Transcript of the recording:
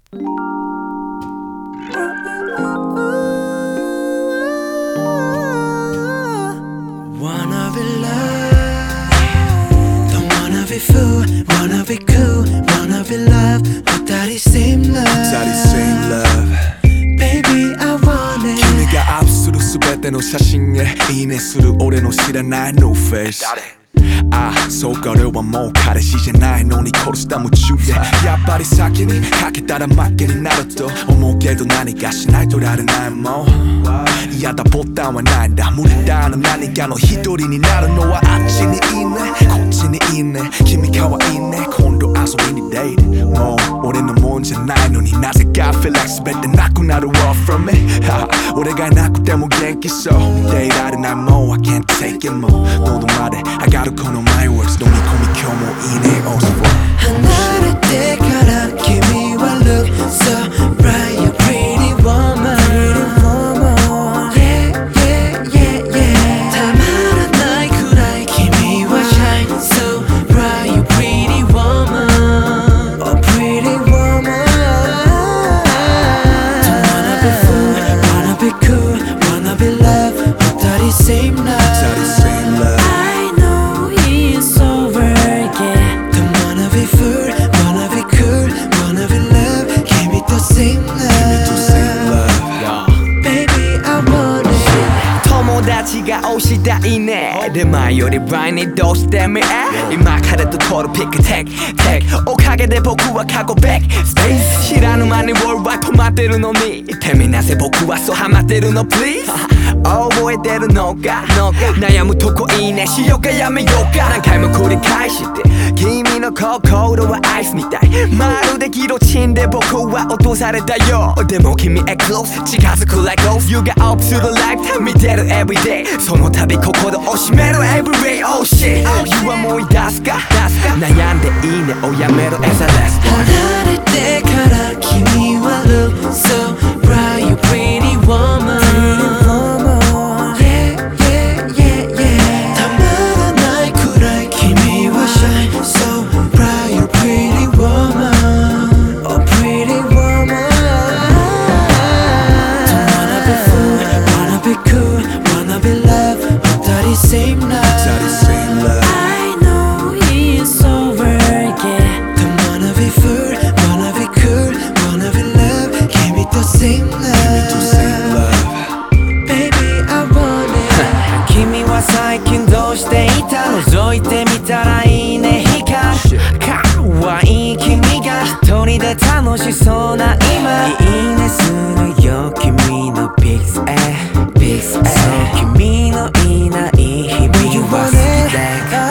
Wanna be loved, don't wanna be fool, wanna be cool, wanna be loved, but that is same love. That is same love. Baby, I want it. 君がアップするすべての写真へいいねする俺の知らない No face。ああ、そうか俺はもう彼氏じゃないのに殺した夢中でやっぱり先にかけたら負けになると思うけど何かしないとられないもん嫌だボタンはないんだ無理だな何かの一人になるのはあっちにいいねこっちにいいね君かわいいね今度遊びにデートもう俺のもんじゃないのになぜか feel like 全てなくなる all from me 俺がいなくても元気そう見ていられないもう I can't take it もう喉まで上がるこの my words 飲み込み今日もいいね all for 離れてから君は look so bright, you pretty woman. Yeah, yeah, yeah, yeah. たまらないくらい君は shine so bright, you pretty woman. Oh, pretty woman. Don't wanna be fool, wanna be cool, wanna be loved, but that is same love. That is same love. I know it's over, yeah. Don't wanna be fool, wanna be cool, wanna be loved, give me the same love. Baby, I want it. 友達が推したいねで前より前にどうしてみ今彼と取るピックテクおかげで僕は過去ベックスペース知らぬ間にウォールは止まってるのにてみなぜ僕はそうハマってるの Please 覚えてるのか悩むとこいいねしようかやめようか何回も繰り返して君の心はアイスみたいまるでギロチンで僕は落とされたよでも君へクロス近づく like ghost You got up to the lifetime 見てる everyday その度心を締める every day Oh shit You は思い出すか悩んでいいねをやめろ as a last one 離れてから君は look so bright, you pretty woman. Yeah, yeah, yeah, yeah. たまらないくらい君は shine so bright, you pretty woman. Oh, pretty woman. Don't wanna be fool, wanna be cool, wanna be loved, but that is same love. That is same love. I know it's over, yeah. Don't wanna be fool, wanna be cool, wanna be loved, give me the same love. Baby, I want it. 君は最近どうしていた覗いてみたらいいね光るかわいい君が一人で楽しそうな今いいねするよ君のピクスそう君のいない日々は好きだ